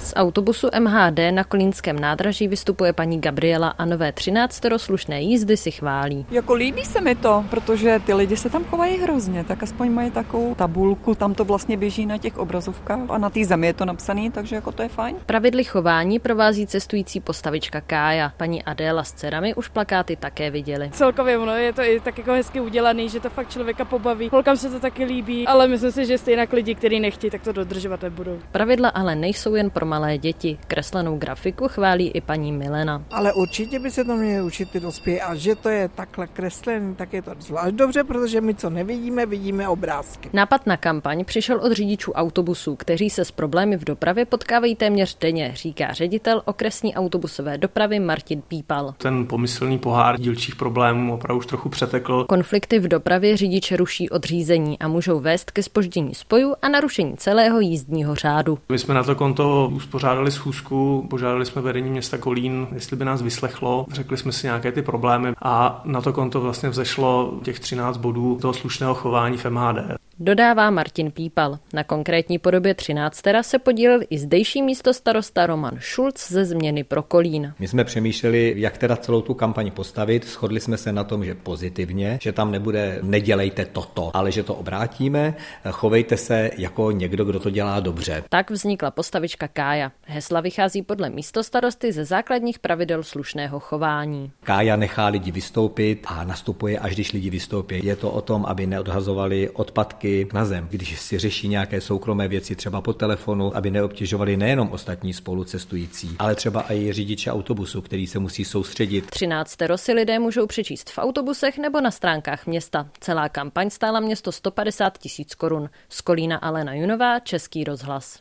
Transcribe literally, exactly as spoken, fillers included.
Z autobusu M H D na kolínském nádraží vystupuje paní Gabriela a nové třináctero slušné jízdy si chválí. Jako líbí se mi to, protože ty lidi se tam chovají hrozně, tak aspoň mají takovou tabulku, tam to vlastně běží na těch obrazovkách a na té zemi je to napsané, takže jako to je fajn. Pravidly chování provází cestující postavička Kája. Paní Adéla s dcerami už plakáty také viděli. Celkově ono je to i tak jako hezky udělaný, že to fakt člověka pobaví. Holkám se to taky líbí, ale myslím si, že stejně lidi, kteří nechtějí, tak to dodržovat nebudou. Pravidla ale nejsou jen pro malé děti. Kreslenou grafiku chválí i paní Milena. Ale určitě by se to měli učit ty dospělí a že to je takhle kreslený, tak je to zvlášť dobře, protože my co nevidíme, vidíme obrázky. Nápad na kampaň přišel od řidičů autobusů, kteří se s problémy v dopravě potkávají téměř denně, říká ředitel okresní autobusové dopravy Martin Pípal. Ten pomyslný pohár dílčích problémů opravdu už trochu přetekl. Konflikty v dopravě řidiče ruší od řízení a můžou vést ke zpoždění spojů a narušení celého jízdního řádu. My jsme na to konto uspořádali schůzku, požádali jsme vedení města Kolín, jestli by nás vyslechlo, řekli jsme si nějaké ty problémy a na to konto vlastně vzešlo těch třináct bodů toho slušného chování v M H D. Dodává Martin Pípal. Na konkrétní podobě třináctera se podílel i zdejší místostarosta Roman Šulc ze Změny pro Kolín. My jsme přemýšleli, jak teda celou tu kampaň postavit. Shodli jsme se na tom, že pozitivně, že tam nebude nedělejte toto, ale že to obrátíme, chovejte se jako někdo, kdo to dělá dobře. Tak vznikla postavička Kája. Hesla vychází podle místostarosty ze základních pravidel slušného chování. Kája nechá lidi vystoupit a nastupuje, až když lidi vystoupí. Je to o tom, aby neodhazovali odpadky na zem, když si řeší nějaké soukromé věci třeba po telefonu, aby neobtěžovali nejenom ostatní spolucestující, ale třeba i řidiče autobusu, který se musí soustředit. třináctero si lidé můžou přečíst v autobusech nebo na stránkách města. Celá kampaň stála město sto padesát tisíc korun. Z Kolína Alena Junová, Český rozhlas.